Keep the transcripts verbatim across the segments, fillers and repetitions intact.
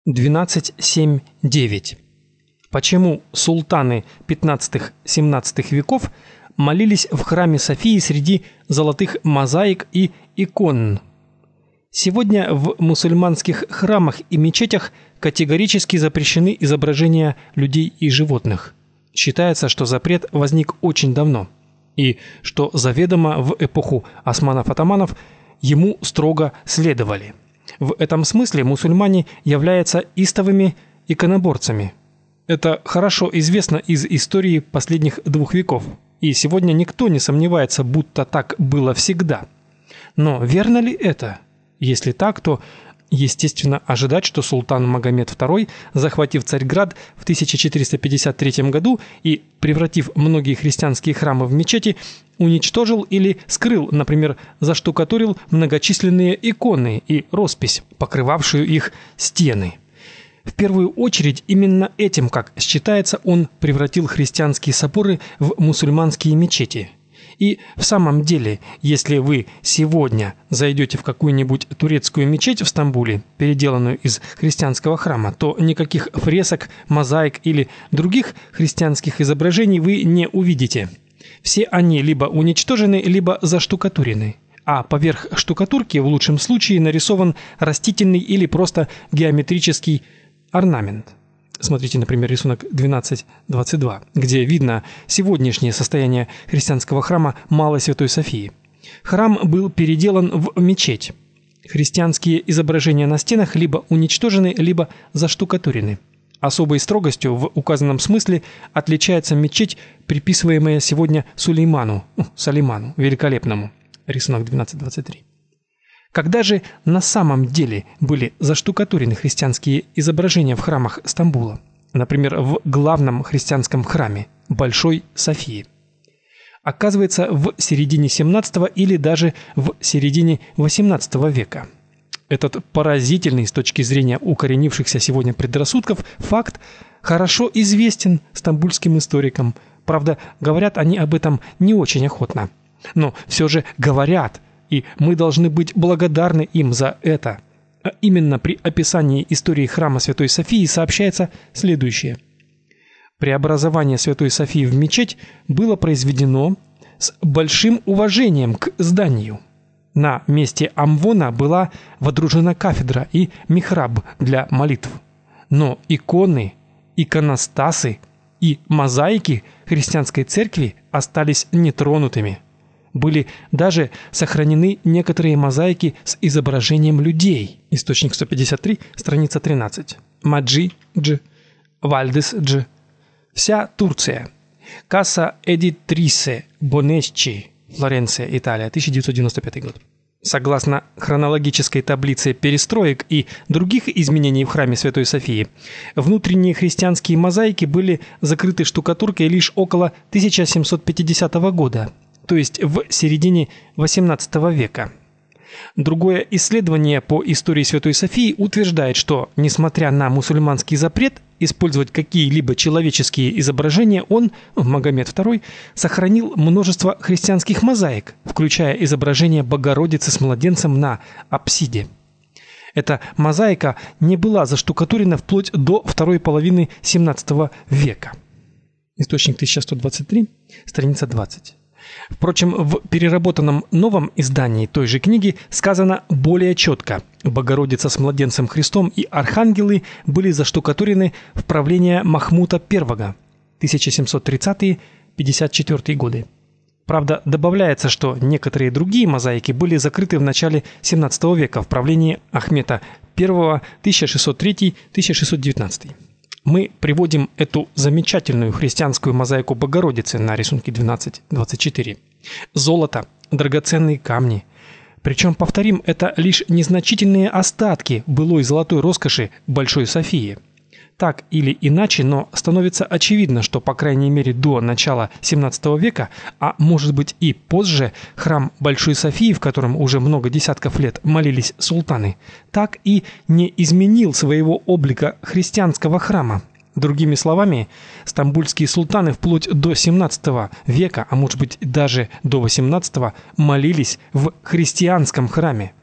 двенадцать семь девять. Почему султаны пятнадцатого-семнадцатого веков молились в храме Софии среди золотых мозаик и икон? Сегодня в мусульманских храмах и мечетях категорически запрещены изображения людей и животных. Считается, что запрет возник очень давно, и что заведомо в эпоху османов-атаманов ему строго следовали. В этом смысле мусульмане являются истовыми иконоборцами. Это хорошо известно из истории последних двух веков, и сегодня никто не сомневается, будто так было всегда. Но верно ли это? Если так, то естественно ожидать, что султан Магомед второй, захватив Царьград в тысяча четыреста пятьдесят третьем году и превратив многие христианские храмы в мечети, уничтожил или скрыл, например, заштукатурил многочисленные иконы и роспись, покрывавшую их стены. В первую очередь именно этим, как считается, он превратил христианские соборы в мусульманские мечети. И в самом деле, если вы сегодня зайдете в какую-нибудь турецкую мечеть в Стамбуле, переделанную из христианского храма, то никаких фресок, мозаик или других христианских изображений вы не увидите. Все они либо уничтожены, либо заштукатурены, а поверх штукатурки в лучшем случае нарисован растительный или просто геометрический орнамент. Смотрите, например, рисунок двенадцать двадцать два, где видно сегодняшнее состояние христианского храма Малой Святой Софии. Храм был переделан в мечеть. Христианские изображения на стенах либо уничтожены, либо заштукатурены. Особой строгостью в указанном смысле отличается мечеть, приписываемая сегодня Сулейману, Салиману, великолепному. Рисунок двенадцать двадцать три. Когда же на самом деле были заштукатурены христианские изображения в храмах Стамбула, например, в главном христианском храме Большой Софии? Оказывается, в середине семнадцатого или даже в середине восемнадцатого века. Этот поразительный с точки зрения укоренившихся сегодня предрассудков факт хорошо известен стамбульским историкам. Правда, говорят они об этом не очень охотно. Но все же говорят, и мы должны быть благодарны им за это. А именно при описании истории храма Святой Софии сообщается следующее. Преобразование Святой Софии в мечеть было произведено с большим уважением к зданию. На месте амвона была водружена кафедра и михраб для молитв. Но иконы, иконостасы и мозаики христианской церкви остались нетронутыми. Были даже сохранены некоторые мозаики с изображением людей. Источник сто пятьдесят три, страница тринадцать. Маджи Дж, Вальдес Дж. Вся Турция. Касса Эдитрисе Бонесчи, Флоренция, Италия, тысяча девятьсот девяносто пятый год. Согласно хронологической таблице перестроек и других изменений в храме Святой Софии, внутренние христианские мозаики были закрыты штукатуркой лишь около тысяча семьсот пятидесятого года. То есть в середине восемнадцатого века. Другое исследование по истории Святой Софии утверждает, что, несмотря на мусульманский запрет использовать какие-либо человеческие изображения, он, Магомед второй, сохранил множество христианских мозаик, включая изображение Богородицы с младенцем на апсиде. Эта мозаика не была заштукатурена вплоть до второй половины семнадцатого века. Источник тысяча сто двадцать три, страница двадцать. Впрочем, в переработанном новом издании той же книги сказано более четко. Богородица с младенцем Христом и архангелы были заштукатурены в правление Махмута первого, тысяча семьсот тридцатые — пятьдесят четвёртые годы. Правда, добавляется, что некоторые другие мозаики были закрыты в начале семнадцатого века в правлении Ахмета первого, тысяча шестьсот третий — тысяча шестьсот девятнадцатый. Мы приводим эту замечательную христианскую мозаику Богородицы на рисунке двенадцать двадцать четыре. Золото, драгоценные камни. Причем, повторим, это лишь незначительные остатки былой золотой роскоши Большой Софии. Так или иначе, но становится очевидно, что по крайней мере до начала семнадцатого века, а может быть и позже, храм Большой Софии, в котором уже много десятков лет молились султаны, так и не изменил своего облика христианского храма. Другими словами, стамбульские султаны вплоть до семнадцатого века, а может быть даже до восемнадцатого, молились в христианском храме.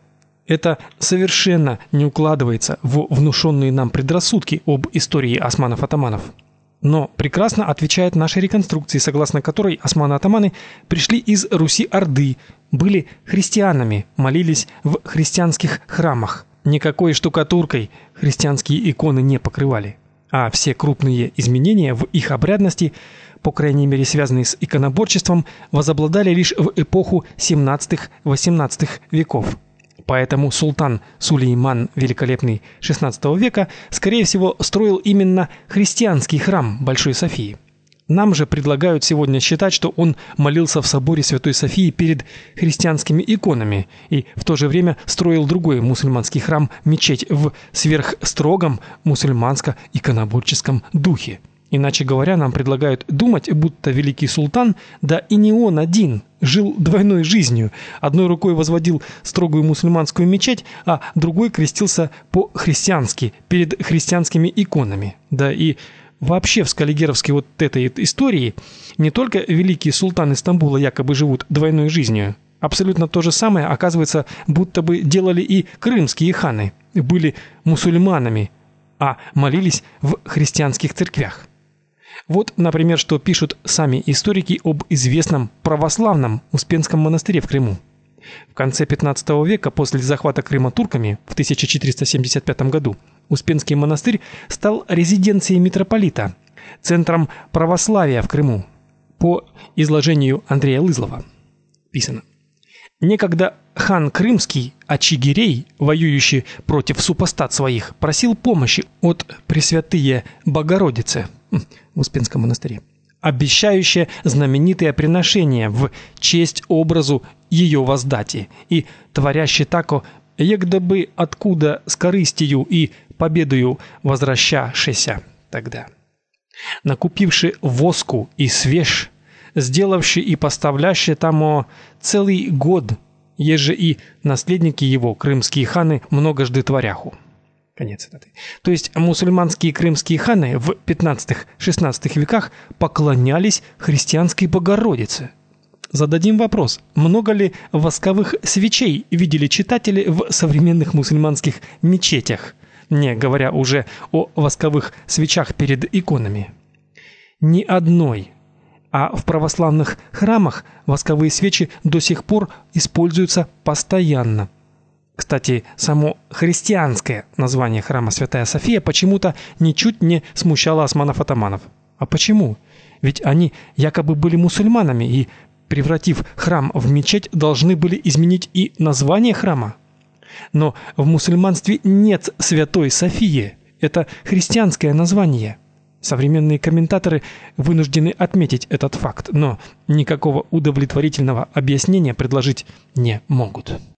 Это совершенно не укладывается в внушенные нам предрассудки об истории османов-атаманов. Но прекрасно отвечает нашей реконструкции, согласно которой османы-атаманы пришли из Руси-Орды, были христианами, молились в христианских храмах. Никакой штукатуркой христианские иконы не покрывали, а все крупные изменения в их обрядности, по крайней мере связанные с иконоборчеством, возобладали лишь в эпоху семнадцатого-восемнадцатого веков. Поэтому султан Сулейман Великолепный шестнадцатого века, скорее всего, строил именно христианский храм Большой Софии. Нам же предлагают сегодня считать, что он молился в соборе Святой Софии перед христианскими иконами и в то же время строил другой мусульманский храм-мечеть в сверхстрогом мусульманско-иконоборческом духе. Иначе говоря, нам предлагают думать, будто великий султан, да и не он один, жил двойной жизнью. Одной рукой возводил строгую мусульманскую мечеть, а другой крестился по-христиански перед христианскими иконами. Да и вообще в скаллигеровской вот этой истории не только великие султаны Стамбула якобы живут двойной жизнью. Абсолютно то же самое, оказывается, будто бы делали и крымские ханы, были мусульманами, а молились в христианских церквях. Вот, например, что пишут сами историки об известном православном Успенском монастыре в Крыму. В конце пятнадцатого века, после захвата Крыма турками в тысяча четыреста семьдесят пятом году, Успенский монастырь стал резиденцией митрополита, центром православия в Крыму. По изложению Андрея Лызлова писано: некогда хан Крымский Ачигирей, воюющий против супостат своих, просил помощи от Пресвятые Богородицы в Успенском монастыре, обещающая знаменитое приношение в честь образу ее воздати, и творяще тако, егда бы откуда с корыстию и победою возвращашеся тогда. Накупивши воску и свеж, сделавши и поставляще тамо целый год, еже и наследники его, крымские ханы, многожды творяху. Конец цитаты. То есть мусульманские крымские ханы в пятнадцатом-шестнадцатом веках поклонялись христианской Богородице. Зададим вопрос: много ли восковых свечей видели читатели в современных мусульманских мечетях, не говоря уже о восковых свечах перед иконами? Ни одной. А в православных храмах восковые свечи до сих пор используются постоянно. Кстати, само христианское название храма Святая София почему-то ничуть не смущало османов-атаманов. А почему? Ведь они якобы были мусульманами и, превратив храм в мечеть, должны были изменить и название храма. Но в мусульманстве нет Святой Софии. Это христианское название. Современные комментаторы вынуждены отметить этот факт, но никакого удовлетворительного объяснения предложить не могут.